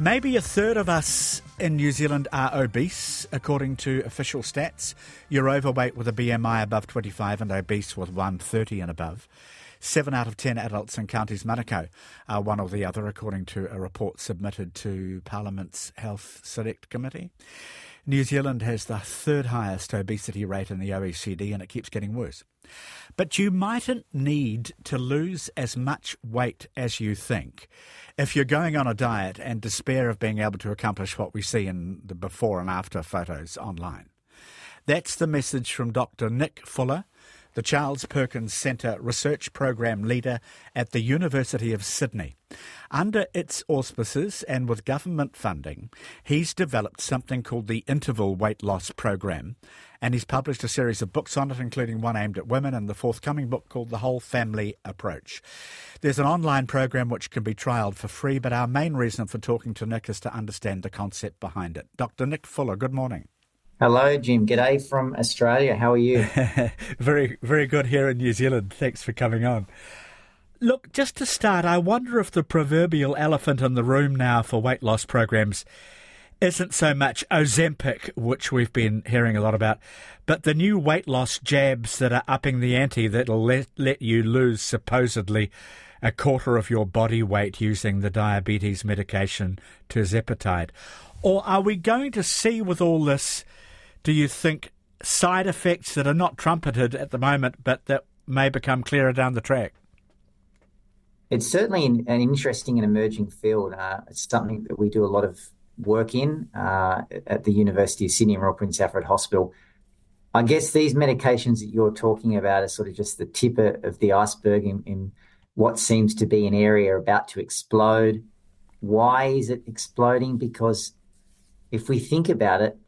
Maybe a third of us in New Zealand are obese, according to official stats. You're overweight with a BMI above 25 and obese with 130 and above. 7 out of 10 adults in counties Manukau are one or the other, according to a report submitted to Parliament's Health Select Committee. New Zealand has the third highest obesity rate in the OECD, and it keeps getting worse. But you mightn't need to lose as much weight as you think if you're going on a diet and despair of being able to accomplish what we see in the before and after photos online. That's the message from Dr. Nick Fuller, the Charles Perkins Centre Research Program Leader at the University of Sydney. Under its auspices and with government funding, he's developed something called the Interval Weight Loss Program, and he's published a series of books on it, including one aimed at women and the forthcoming book called The Whole Family Approach. There's an online program which can be trialled for free, but our main reason for talking to Nick is to understand the concept behind it. Dr. Nick Fuller, good morning. Hello, Jim. G'day from Australia. How are you? Very, very good here in New Zealand. Thanks for coming on. Look, just to start, I wonder if the proverbial elephant in the room now for weight loss programs isn't so much Ozempic, which we've been hearing a lot about, but the new weight loss jabs that are upping the ante that'll let you lose supposedly a quarter of your body weight using the diabetes medication tirzepatide. Or are we going to see with all this, do you think, side effects that are not trumpeted at the moment but that may become clearer down the track? It's certainly an interesting and emerging field. It's something that we do a lot of work in at the University of Sydney and Royal Prince Alfred Hospital. I guess these medications that you're talking about are sort of just the tip of the iceberg in what seems to be an area about to explode. Why is it exploding? Because if we think about it,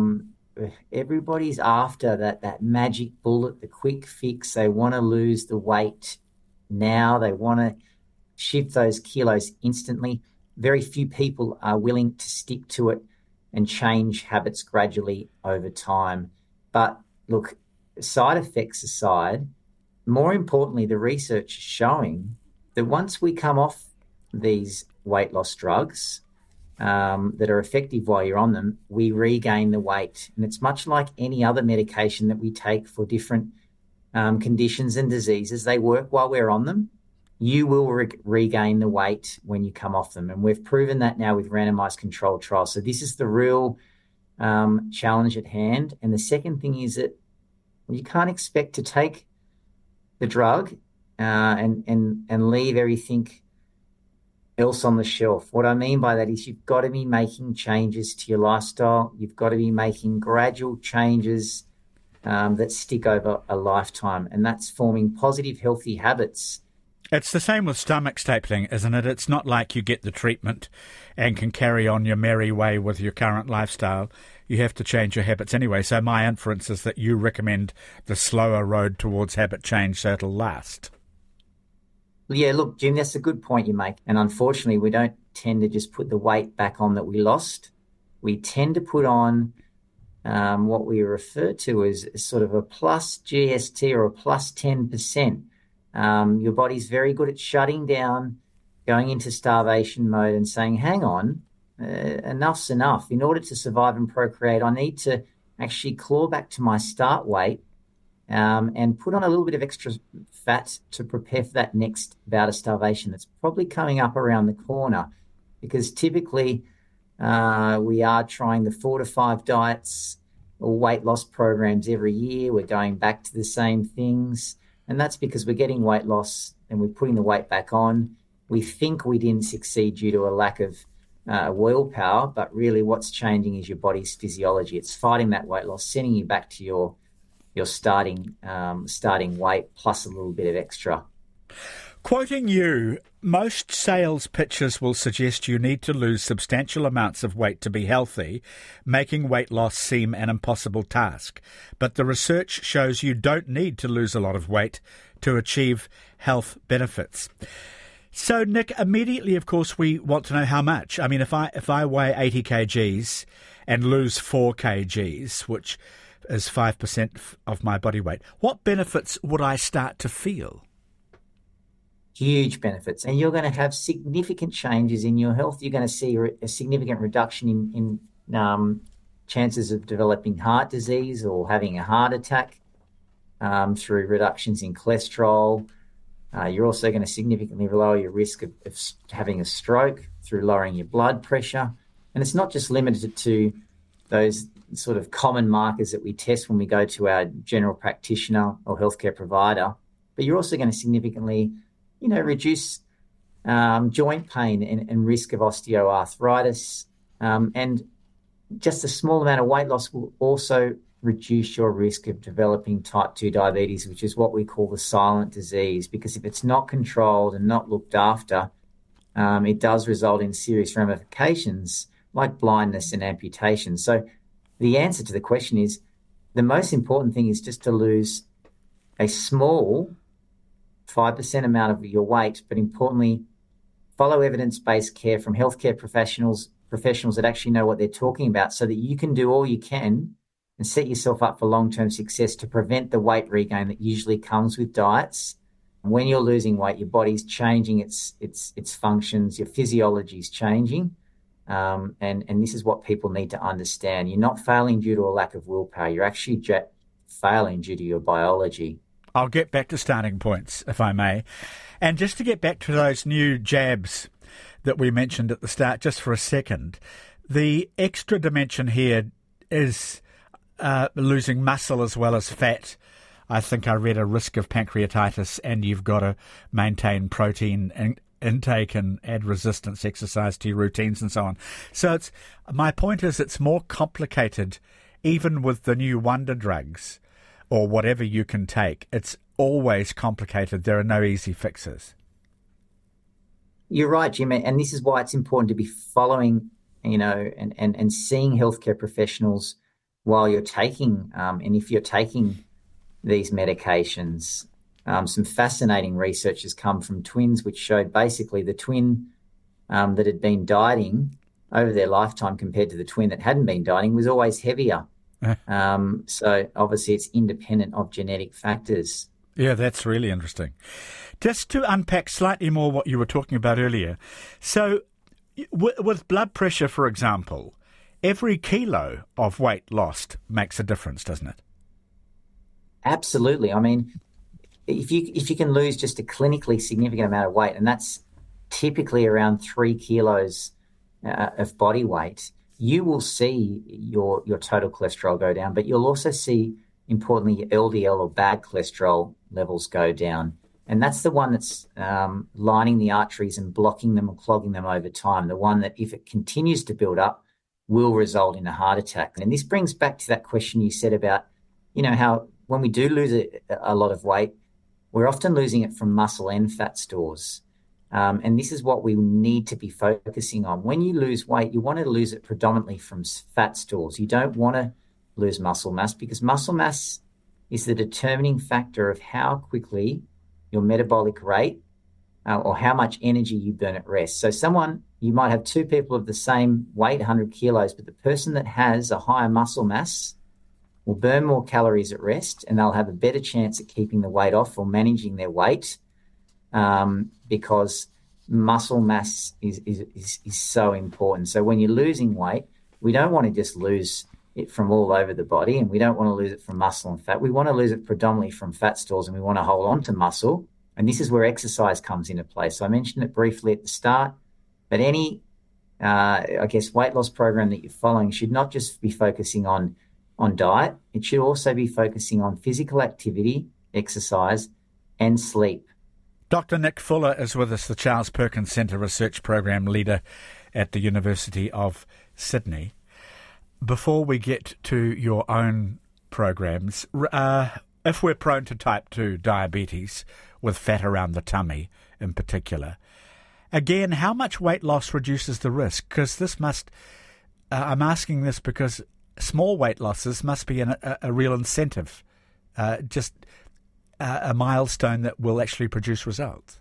everybody's after that magic bullet, the quick fix. They want to lose the weight now. They want to shift those kilos instantly. Very few people are willing to stick to it and change habits gradually over time. But look, side effects aside, more importantly, the research is showing that once we come off these weight loss drugs that are effective while you're on them, we regain the weight. And it's much like any other medication that we take for different conditions and diseases. They work while we're on them. You will regain the weight when you come off them. And we've proven that now with randomized controlled trials. So this is the real challenge at hand. And the second thing is that you can't expect to take the drug and leave everything else on the shelf. What I mean by that is you've got to be making changes to your lifestyle. You've got to be making gradual changes that stick over a lifetime. And that's forming positive, healthy habits. It's the same with stomach stapling, isn't it? It's not like you get the treatment and can carry on your merry way with your current lifestyle. You have to change your habits anyway. So my inference is that you recommend the slower road towards habit change so it'll last. Yeah, look, Jim, that's a good point you make. And unfortunately, we don't tend to just put the weight back on that we lost. We tend to put on what we refer to as sort of a plus GST or a plus 10%. Your body's very good at shutting down, going into starvation mode and saying, hang on, enough's enough. In order to survive and procreate, I need to actually claw back to my start weight and put on a little bit of extra fat to prepare for that next bout of starvation that's probably coming up around the corner. Because typically we are trying the 4 to 5 diets or weight loss programs every year. We're going back to the same things. And that's because we're getting weight loss and we're putting the weight back on. We think we didn't succeed due to a lack of willpower, but really what's changing is your body's physiology. It's fighting that weight loss, sending you back to your starting weight plus a little bit of extra. Quoting you, most sales pitches will suggest you need to lose substantial amounts of weight to be healthy, making weight loss seem an impossible task. But the research shows you don't need to lose a lot of weight to achieve health benefits. So, Nick, immediately, of course, we want to know how much. I mean, if I weigh 80 kgs and lose 4 kgs, which is 5% of my body weight, what benefits would I start to feel? Huge benefits. And you're going to have significant changes in your health. You're going to see a significant reduction in chances of developing heart disease or having a heart attack through reductions in cholesterol. You're also going to significantly lower your risk of having a stroke through lowering your blood pressure. And it's not just limited to those sort of common markers that we test when we go to our general practitioner or healthcare provider, but you're also going to significantly, reduce joint pain and risk of osteoarthritis. And just a small amount of weight loss will also reduce your risk of developing type 2 diabetes, which is what we call the silent disease, because if it's not controlled and not looked after, it does result in serious ramifications like blindness and amputation. So the answer to the question is the most important thing is just to lose a small 5% amount of your weight, but importantly, follow evidence-based care from healthcare professionals that actually know what they're talking about, so that you can do all you can and set yourself up for long-term success to prevent the weight regain that usually comes with diets. When you're losing weight, your body's changing its functions, your physiology is changing. And this is what people need to understand. You're not failing due to a lack of willpower. You're actually failing due to your biology. I'll get back to starting points, if I may. And just to get back to those new jabs that we mentioned at the start, just for a second, the extra dimension here is losing muscle as well as fat. I think I read a risk of pancreatitis, and you've got to maintain protein intake and add resistance exercise to your routines and so on. So my point is it's more complicated, even with the new wonder drugs or whatever you can take. It's always complicated. There are no easy fixes. You're right, Jim, and this is why it's important to be following, and seeing healthcare professionals while you're taking, and if you're taking these medications. Some fascinating research has come from twins, which showed basically the twin that had been dieting over their lifetime compared to the twin that hadn't been dieting was always heavier. So obviously it's independent of genetic factors. Yeah, that's really interesting. Just to unpack slightly more what you were talking about earlier. So with blood pressure, for example, every kilo of weight lost makes a difference, doesn't it? Absolutely. I mean, if you can lose just a clinically significant amount of weight, and that's typically around 3 kilos of body weight, you will see your total cholesterol go down, but you'll also see, importantly, your LDL or bad cholesterol levels go down. And that's the one that's lining the arteries and blocking them or clogging them over time, the one that, if it continues to build up, will result in a heart attack. And this brings back to that question you said about, how when we do lose a lot of weight, we're often losing it from muscle and fat stores. And this is what we need to be focusing on. When you lose weight, you want to lose it predominantly from fat stores. You don't want to lose muscle mass, because muscle mass is the determining factor of how quickly your metabolic rate or how much energy you burn at rest. So you might have two people of the same weight, 100 kilos, but the person that has a higher muscle mass will burn more calories at rest, and they'll have a better chance at keeping the weight off or managing their weight, because muscle mass is so important. So when you're losing weight, we don't want to just lose it from all over the body, and we don't want to lose it from muscle and fat. We want to lose it predominantly from fat stores, and we want to hold on to muscle. And this is where exercise comes into play. So I mentioned it briefly at the start, but any, weight loss program that you're following should not just be focusing on diet. It should also be focusing on physical activity, exercise, and sleep. Dr. Nick Fuller is with us, the Charles Perkins Centre Research Program Leader at the University of Sydney. Before we get to your own programs, if we're prone to type 2 diabetes, with fat around the tummy in particular, again, how much weight loss reduces the risk? Because I'm asking this because small weight losses must be a real incentive, just a milestone that will actually produce results.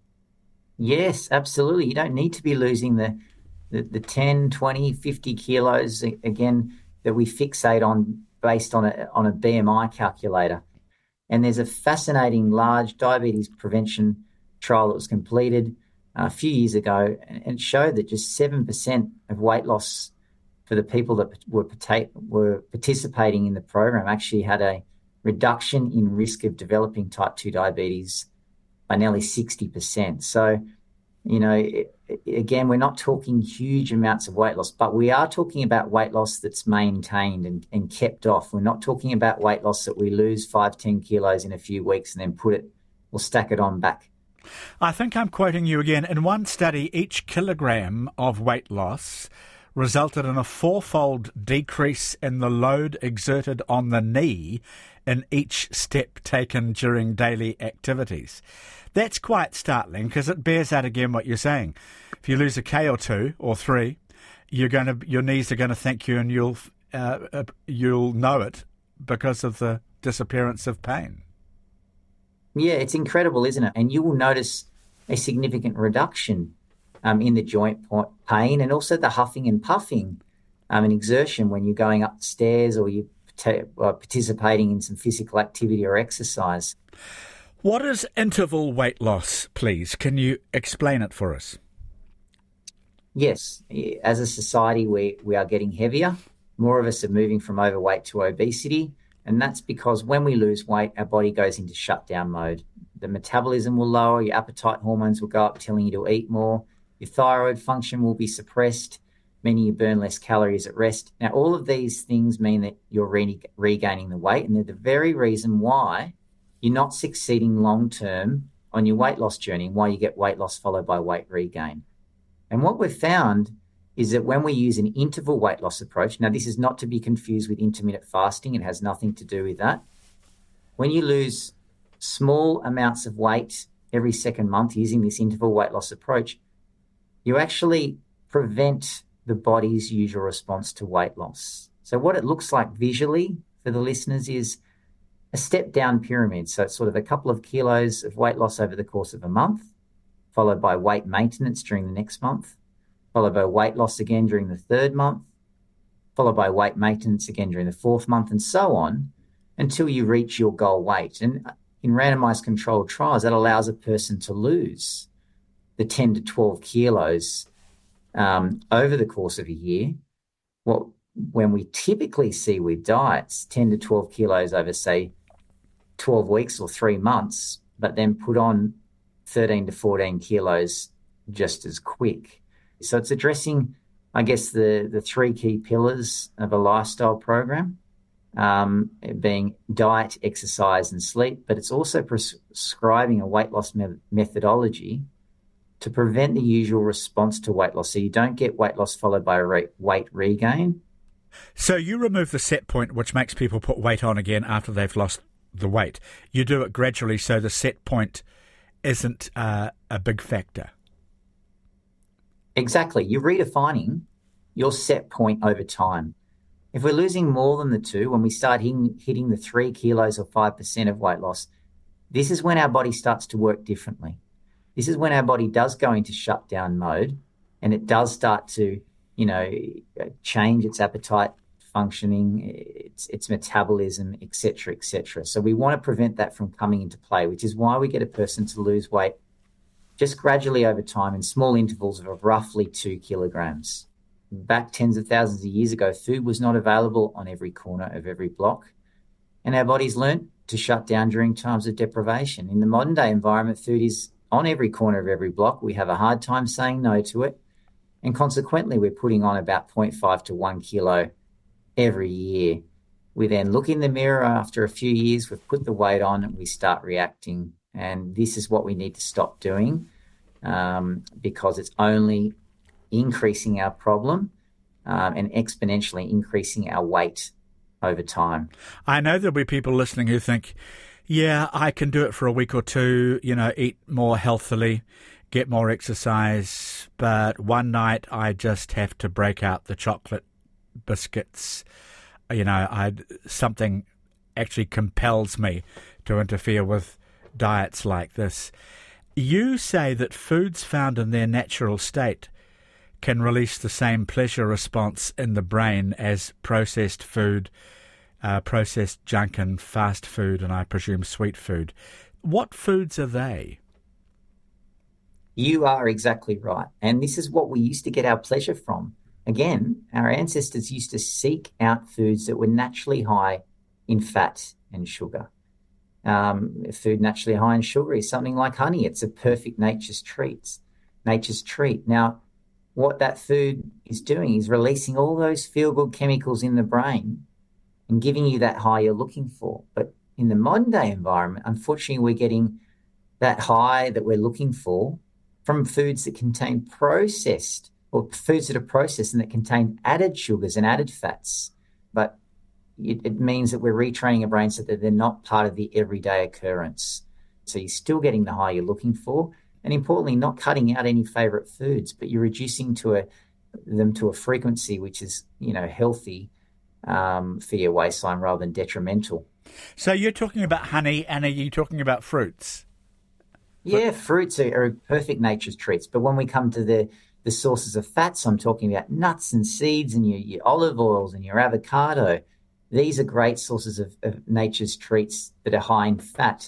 Yes, absolutely. You don't need to be losing the 10, 20, 50 kilos, again, that we fixate on based on a BMI calculator. And there's a fascinating large diabetes prevention trial that was completed a few years ago, and it showed that just 7% of weight loss for the people that were participating in the program actually had a reduction in risk of developing type 2 diabetes by nearly 60%. So, again, we're not talking huge amounts of weight loss, but we are talking about weight loss that's maintained and kept off. We're not talking about weight loss that we lose 5-10 kilos in a few weeks and then put it or stack it on back. I think I'm quoting you again. In one study, each kilogram of weight loss resulted in a 4-fold decrease in the load exerted on the knee in each step taken during daily activities. That's quite startling because it bears out again what you're saying. If you lose a K or 2 or 3, your knees are going to thank you, and you'll know it because of the disappearance of pain. Yeah, it's incredible, isn't it? And you will notice a significant reduction in the joint pain, and also the huffing and puffing and exertion when you're going up the stairs or you're participating in some physical activity or exercise. What is interval weight loss, please? Can you explain it for us? Yes. As a society, we are getting heavier. More of us are moving from overweight to obesity. And that's because when we lose weight, our body goes into shutdown mode. The metabolism will lower, your appetite hormones will go up, telling you to eat more. Your thyroid function will be suppressed, meaning you burn less calories at rest. Now, all of these things mean that you're regaining the weight, and they're the very reason why you're not succeeding long-term on your weight loss journey, and why you get weight loss followed by weight regain. And what we've found is that when we use an interval weight loss approach, now this is not to be confused with intermittent fasting, it has nothing to do with that. When you lose small amounts of weight every second month using this interval weight loss approach, you actually prevent the body's usual response to weight loss. So what it looks like visually for the listeners is a step-down pyramid. So it's sort of a couple of kilos of weight loss over the course of a month, followed by weight maintenance during the next month, followed by weight loss again during the third month, followed by weight maintenance again during the fourth month, and so on until you reach your goal weight. And in randomized controlled trials, that allows a person to lose the 10 to 12 kilos over the course of a year. When we typically see with diets, 10 to 12 kilos over, say, 12 weeks or 3 months, but then put on 13 to 14 kilos just as quick. So it's addressing, I guess, the 3 key pillars of a lifestyle program, being diet, exercise, and sleep, but it's also prescribing a weight loss methodology to prevent the usual response to weight loss. So you don't get weight loss followed by weight regain. So you remove the set point, which makes people put weight on again after they've lost the weight. You do it gradually so the set point isn't a big factor. Exactly. You're redefining your set point over time. If we're losing more than the 2, when we start hitting the 3 kilos or 5% of weight loss, this is when our body starts to work differently. This is when our body does go into shutdown mode, and it does start to, change its appetite functioning, its metabolism, et cetera, et cetera. So we want to prevent that from coming into play, which is why we get a person to lose weight just gradually over time in small intervals of roughly 2 kilograms. Back tens of thousands of years ago, food was not available on every corner of every block, and our bodies learnt to shut down during times of deprivation. In the modern day environment, food is on every corner of every block. We have a hard time saying no to it, and consequently we're putting on about 0.5 to 1 kilo every year. We then look in the mirror after a few years, we've put the weight on, and we start reacting. And this is what we need to stop doing, because it's only increasing our problem and exponentially increasing our weight over time. I know there'll be people listening who think, yeah, I can do it for a week or 2, eat more healthily, get more exercise, but one night I just have to break out the chocolate biscuits. Something actually compels me to interfere with diets like this. You say that foods found in their natural state can release the same pleasure response in the brain as processed food, processed junk and fast food, and I presume sweet food. What foods are they? You are exactly right. And this is what we used to get our pleasure from. Again, our ancestors used to seek out foods that were naturally high in fat and sugar. Food naturally high in sugar is something like honey. It's a perfect nature's treat. Now, what that food is doing is releasing all those feel-good chemicals in the brain and giving you that high you're looking for. But in the modern day environment, unfortunately, we're getting that high that we're looking for from foods that contain processed or foods that are processed and that contain added sugars and added fats. But it means that we're retraining our brains so that they're not part of the everyday occurrence. So you're still getting the high you're looking for, and importantly, not cutting out any favorite foods, but you're reducing them to a frequency which is, healthy for your waistline rather than detrimental. So you're talking about honey, and are you talking about fruits? Yeah, fruits are perfect nature's treats. But when we come to the sources of fats, I'm talking about nuts and seeds and your olive oils and your avocado. These are great sources of nature's treats that are high in fat.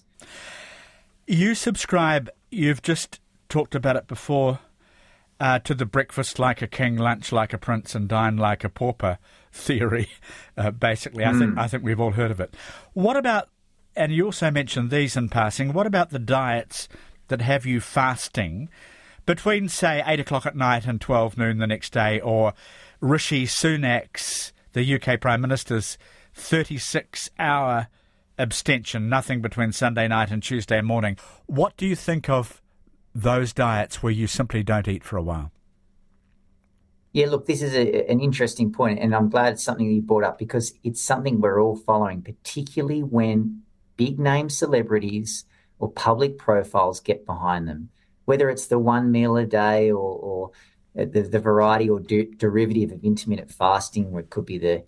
You've just talked about it before, to the breakfast like a king, lunch like a prince, and dine like a pauper theory, basically. I think we've all heard of it. What about, and you also mentioned these in passing, what about the diets that have you fasting between, say, 8 o'clock at night and 12 noon the next day, or Rishi Sunak's, the UK Prime Minister's, 36-hour abstention, nothing between Sunday night and Tuesday morning? What do you think of those diets where you simply don't eat for a while? Yeah, look, this is an interesting point, and I'm glad it's something that you brought up because it's something we're all following, particularly when big-name celebrities or public profiles get behind them, whether it's the one meal a day or the variety or derivative of intermittent fasting, where it could be the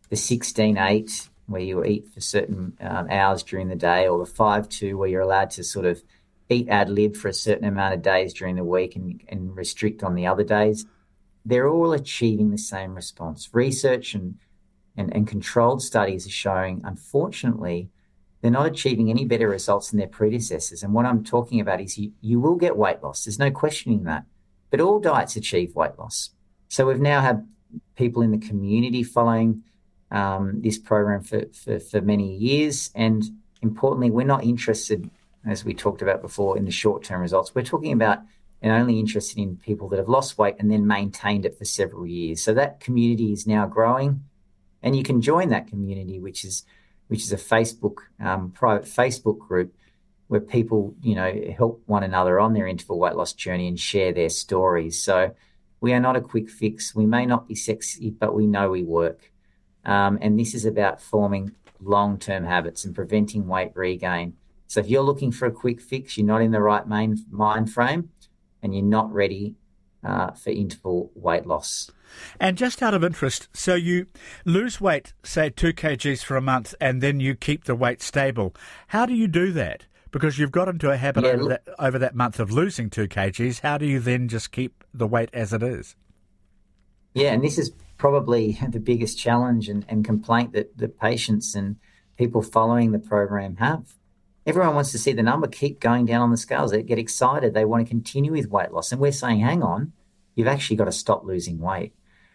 16-8, where you eat for certain hours during the day, or the 5-2, where you're allowed to sort of eat ad lib for a certain amount of days during the week and restrict on the other days. They're all achieving the same response. Research and controlled studies are showing, unfortunately, they're not achieving any better results than their predecessors. And what I'm talking about is you will get weight loss. There's no questioning that. But all diets achieve weight loss. So we've now had people in the community following this program for many years. And importantly, we're not interested, as we talked about before, in the short-term results. We're talking about and only interested in people that have lost weight and then maintained it for several years. So that community is now growing, and you can join that community, which is a Facebook private Facebook group where people help one another on their interval weight loss journey and share their stories. So we are not a quick fix. We may not be sexy, but we know we work. And this is about forming long-term habits and preventing weight regain. So if you're looking for a quick fix, you're not in the right mind frame, and you're not ready for interval weight loss. And just out of interest, so you lose weight, say 2 kgs for a month, and then you keep the weight stable. How do you do that? Because you've got into a habit over that month of losing 2 kgs. How do you then just keep the weight as it is? Yeah, and this is probably the biggest challenge and complaint that the patients and people following the program have. Everyone wants to see the number keep going down on the scales. They get excited. They want to continue with weight loss. And we're saying, hang on, you've actually got to stop losing weight.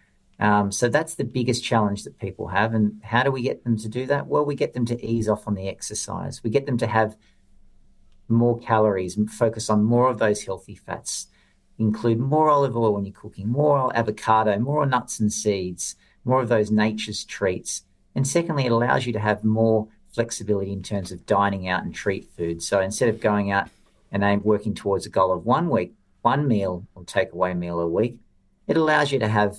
So that's the biggest challenge that people have. And how do we get them to do that? Well, we get them to ease off on the exercise. We get them to have more calories, focus on more of those healthy fats, include more olive oil when you're cooking, more avocado, more nuts and seeds, more of those nature's treats. And secondly, it allows you to have more flexibility in terms of dining out and treat food. So instead of going out and working towards a goal of 1 week, one meal or takeaway meal a week, it allows you to have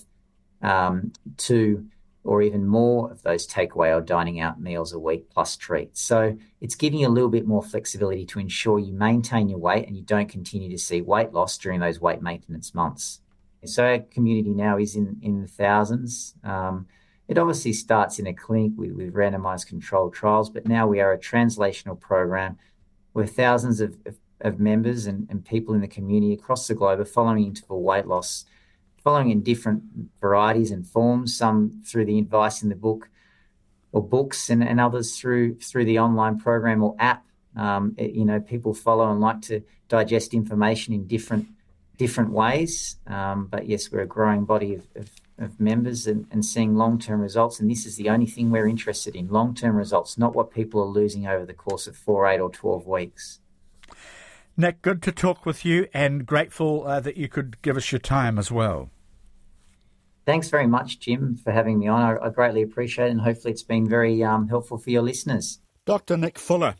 2 or even more of those takeaway or dining out meals a week plus treats. So it's giving you a little bit more flexibility to ensure you maintain your weight and you don't continue to see weight loss during those weight maintenance months. So our community now is in the thousands. It obviously starts in a clinic with randomized controlled trials, but now we are a translational program where thousands of members and people in the community across the globe are following interval weight loss, following in different varieties and forms, some through the advice in the book or books and others through the online program or app People follow and like to digest information in different ways. But yes, we're a growing body of members and seeing long-term results. And this is the only thing we're interested in, long-term results, not what people are losing over the course of 4, 8 or 12 weeks. Nick, good to talk with you, and grateful that you could give us your time as well. Thanks very much, Jim, for having me on. I greatly appreciate it, and hopefully it's been very helpful for your listeners. Dr. Nick Fuller,